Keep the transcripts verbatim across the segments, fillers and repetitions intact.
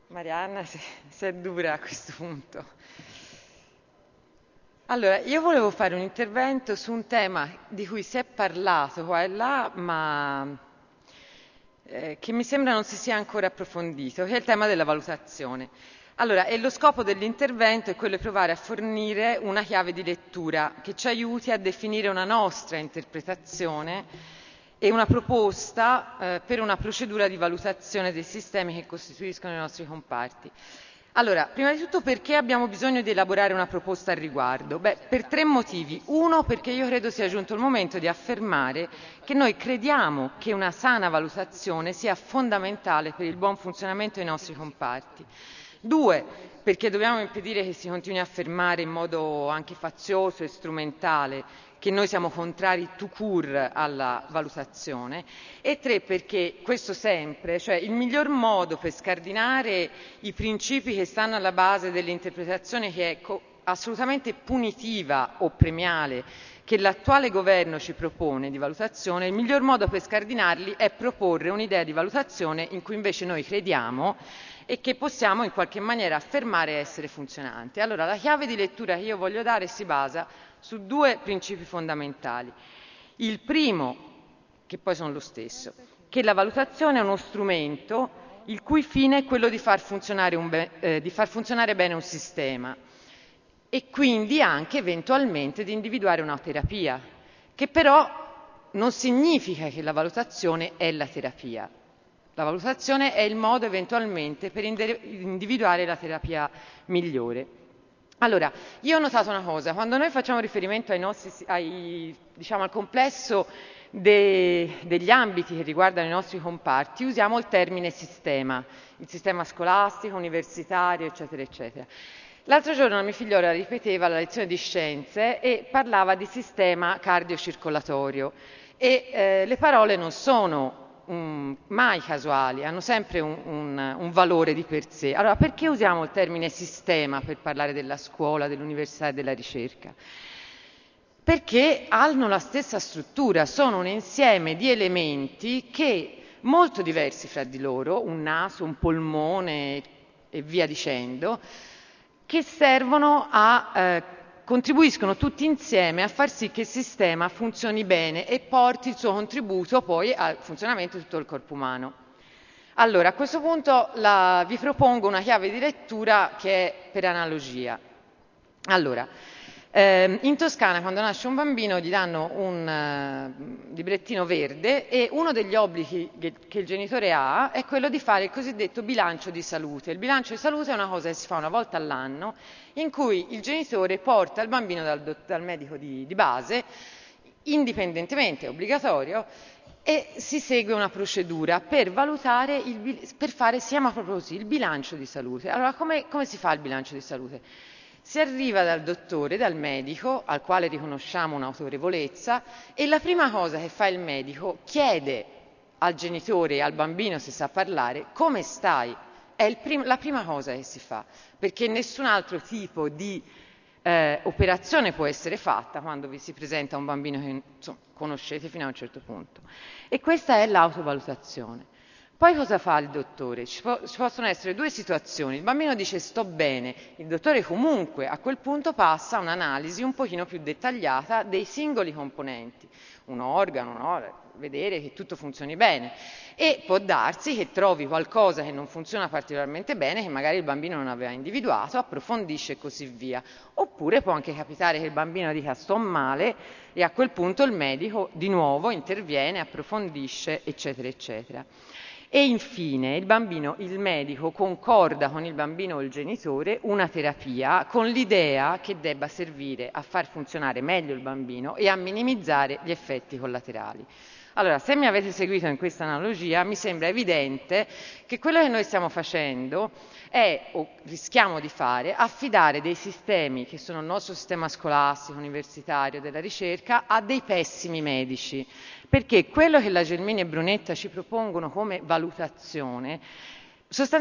Marianna, se, se è dura a questo punto. Allora, io volevo fare un intervento su un tema di cui si è parlato qua e là, ma eh, che mi sembra non si sia ancora approfondito, che è il tema della valutazione. Allora, e lo scopo dell'intervento è quello di provare a fornire una chiave di lettura che ci aiuti a definire una nostra interpretazione e una proposta eh, per una procedura di valutazione dei sistemi che costituiscono i nostri comparti. Allora, prima di tutto perché abbiamo bisogno di elaborare una proposta al riguardo? Beh, per tre motivi. Uno, perché io credo sia giunto il momento di affermare che noi crediamo che una sana valutazione sia fondamentale per il buon funzionamento dei nostri comparti. Due, perché dobbiamo impedire che si continui a affermare in modo anche fazioso e strumentale che noi siamo contrari tout court alla valutazione, e tre, perché questo sempre, cioè il miglior modo per scardinare i principi che stanno alla base dell'interpretazione che è co- assolutamente punitiva o premiale che l'attuale governo ci propone di valutazione, il miglior modo per scardinarli è proporre un'idea di valutazione in cui invece noi crediamo e che possiamo in qualche maniera affermare essere funzionante. Allora, la chiave di lettura che io voglio dare si basa su due principi fondamentali. Il primo, che poi sono lo stesso, che la valutazione è uno strumento il cui fine è quello di far funzionare, un be- eh, di far funzionare bene un sistema e quindi anche eventualmente di individuare una terapia, che però non significa che la valutazione è la terapia. La valutazione è il modo eventualmente per individuare la terapia migliore. Allora, io ho notato una cosa: quando noi facciamo riferimento ai nostri, ai, diciamo, al complesso de, degli ambiti che riguardano i nostri comparti, usiamo il termine sistema, il sistema scolastico, universitario, eccetera, eccetera. L'altro giorno la mia figliora ripeteva la lezione di scienze e parlava di sistema cardiocircolatorio e eh, le parole non sono um, mai casuali, hanno sempre un, un, un valore di per sé. Allora, perché usiamo il termine sistema per parlare della scuola, dell'università e della ricerca? Perché hanno la stessa struttura, sono un insieme di elementi che molto diversi fra di loro, un naso, un polmone e via dicendo, che servono a eh, contribuiscono tutti insieme a far sì che il sistema funzioni bene e porti il suo contributo poi al funzionamento di tutto il corpo umano. Allora, a questo punto la, vi propongo una chiave di lettura che è per analogia. Allora, ehm, in Toscana quando nasce un bambino gli danno un uh, librettino verde e uno degli obblighi che, che il genitore ha è quello di fare il cosiddetto bilancio di salute. Il bilancio di salute è una cosa che si fa una volta all'anno in cui il genitore porta il bambino dal, dal medico di, di base, indipendentemente, è obbligatorio, e si segue una procedura per valutare, il, per fare, si chiama proprio così, il bilancio di salute. Allora, come, come si fa il bilancio di salute? Si arriva dal dottore, dal medico, al quale riconosciamo un'autorevolezza, e la prima cosa che fa il medico chiede al genitore e al bambino, se sa parlare, come stai? È il prim- la prima cosa che si fa, perché nessun altro tipo di eh, operazione può essere fatta quando vi si presenta un bambino che insomma, conoscete fino a un certo punto. E questa è l'autovalutazione. Poi cosa fa il dottore? Ci, po- ci possono essere due situazioni. Il bambino dice sto bene, il dottore comunque a quel punto passa a un'analisi un pochino più dettagliata dei singoli componenti, un organo, no? Vedere che tutto funzioni bene, e può darsi che trovi qualcosa che non funziona particolarmente bene, che magari il bambino non aveva individuato, approfondisce e così via. Oppure può anche capitare che il bambino dica sto male e a quel punto il medico di nuovo interviene, approfondisce, eccetera, eccetera. E infine il bambino, il medico concorda con il bambino o il genitore una terapia con l'idea che debba servire a far funzionare meglio il bambino e a minimizzare gli effetti collaterali. Allora, se mi avete seguito in questa analogia, mi sembra evidente che quello che noi stiamo facendo è, o rischiamo di fare, affidare dei sistemi che sono il nostro sistema scolastico, universitario, della ricerca, a dei pessimi medici. Perché quello che la Gelmini e Brunetta ci propongono come valutazione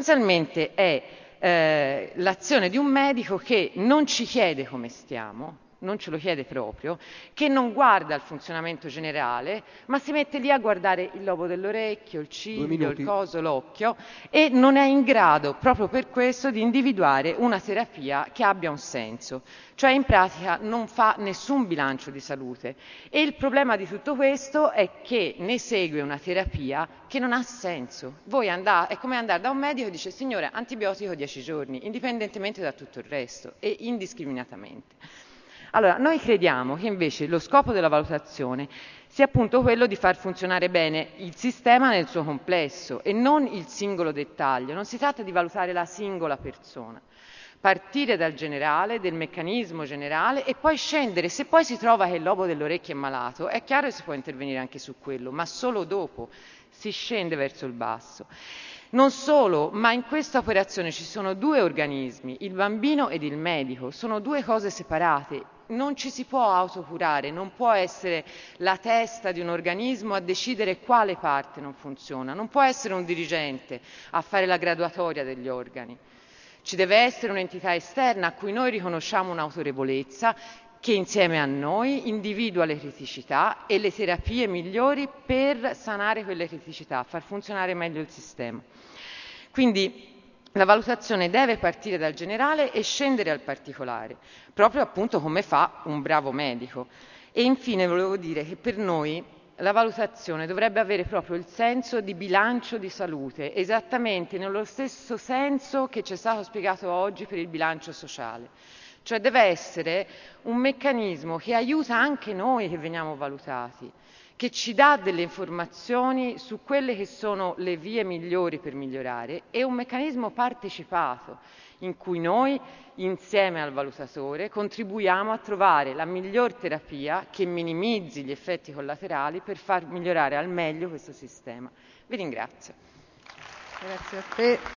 sostanzialmente è eh, l'azione di un medico che non ci chiede come stiamo, non ce lo chiede proprio, che non guarda il funzionamento generale, ma si mette lì a guardare il lobo dell'orecchio, il ciglio, il coso, l'occhio, e non è in grado, proprio per questo, di individuare una terapia che abbia un senso. Cioè in pratica non fa nessun bilancio di salute. E il problema di tutto questo è che ne segue una terapia che non ha senso. Voi andate, è come andare da un medico e dice: signore, antibiotico dieci giorni, indipendentemente da tutto il resto e indiscriminatamente. Allora, noi crediamo che invece lo scopo della valutazione sia appunto quello di far funzionare bene il sistema nel suo complesso e non il singolo dettaglio. Non si tratta di valutare la singola persona. Partire dal generale, del meccanismo generale e poi scendere. Se poi si trova che il lobo dell'orecchio è malato, è chiaro che si può intervenire anche su quello, ma solo dopo si scende verso il basso. Non solo, ma in questa operazione ci sono due organismi, il bambino ed il medico, sono due cose separate. Non ci si può autocurare, non può essere la testa di un organismo a decidere quale parte non funziona, non può essere un dirigente a fare la graduatoria degli organi. Ci deve essere un'entità esterna a cui noi riconosciamo un'autorevolezza che insieme a noi individua le criticità e le terapie migliori per sanare quelle criticità, far funzionare meglio il sistema. Quindi la valutazione deve partire dal generale e scendere al particolare, proprio appunto come fa un bravo medico. E infine volevo dire che per noi la valutazione dovrebbe avere proprio il senso di bilancio di salute, esattamente nello stesso senso che ci è stato spiegato oggi per il bilancio sociale. Cioè deve essere un meccanismo che aiuta anche noi che veniamo valutati, che ci dà delle informazioni su quelle che sono le vie migliori per migliorare e un meccanismo partecipato in cui noi, insieme al valutatore, contribuiamo a trovare la miglior terapia che minimizzi gli effetti collaterali per far migliorare al meglio questo sistema. Vi ringrazio. Grazie a te.